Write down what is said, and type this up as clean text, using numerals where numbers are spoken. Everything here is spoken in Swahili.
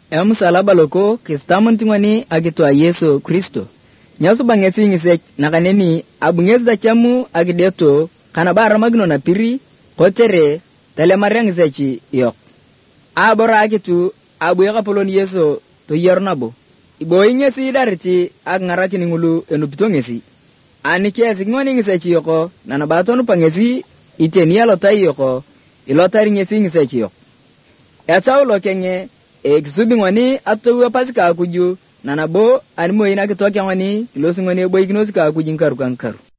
msalaba loko kistamun tingwani agitwa Yesu Kristo. Nyasu bangesi ngisech nakaneni abungezi tachamu agideto kana bara magno na piri kotere telemareng sechi yok. Abora agitu abuya polon Yesu to yernabo. Ibo ingesi dariti ag ngarakini ngulu enupitongesi. Anike singwani ngisechi yoko nanabatonu pangesi itenia lotai yoko ilotari ngesi ngisechi yok. Yachaulo kenge exubi ngwani atwa pasika kuju nanabo animo ina kitwa kyangwani ilosingwani boy kinosika kujinkaru kankaru.